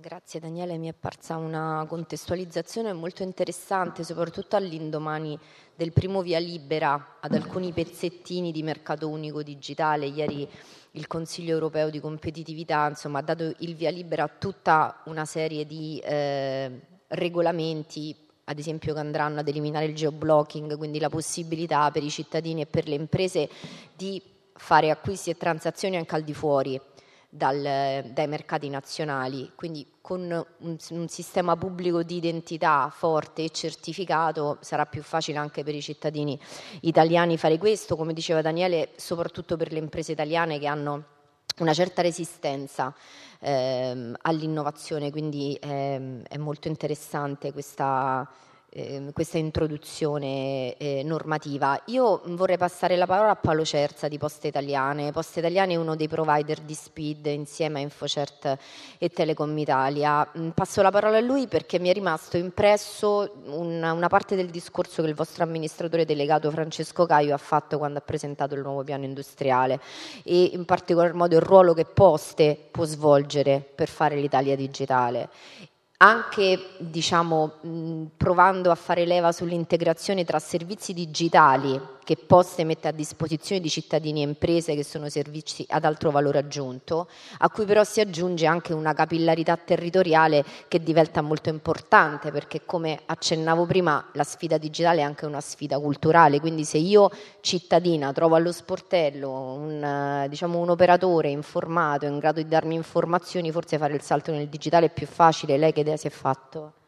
Grazie Daniele, mi è parsa una contestualizzazione molto interessante, soprattutto all'indomani del primo via libera ad alcuni pezzettini di mercato unico digitale. Ieri il Consiglio europeo di competitività, insomma, ha dato il via libera a tutta una serie di regolamenti, ad esempio, che andranno ad eliminare il geoblocking, quindi la possibilità per i cittadini e per le imprese di fare acquisti e transazioni anche al di fuori dai mercati nazionali, quindi con un sistema pubblico di identità forte e certificato sarà più facile anche per i cittadini italiani fare questo, come diceva Daniele, soprattutto per le imprese italiane che hanno una certa resistenza all'innovazione, quindi è molto interessante questa introduzione normativa. Io vorrei passare la parola a Paolo Cerza di Poste Italiane. Poste Italiane è uno dei provider di SPID insieme a Infocert e Telecom Italia. Passo la parola a lui perché mi è rimasto impresso una parte del discorso che il vostro amministratore delegato Francesco Caio ha fatto quando ha presentato il nuovo piano industriale e in particolar modo il ruolo che Poste può svolgere per fare l'Italia digitale. Anche provando a fare leva sull'integrazione tra servizi digitali che Poste mette a disposizione di cittadini e imprese, che sono servizi ad alto valore aggiunto, a cui però si aggiunge anche una capillarità territoriale che diventa molto importante, perché come accennavo prima la sfida digitale è anche una sfida culturale, quindi se io cittadina trovo allo sportello un operatore informato in grado di darmi informazioni, forse fare il salto nel digitale è più facile. Lei che idea si è fatto?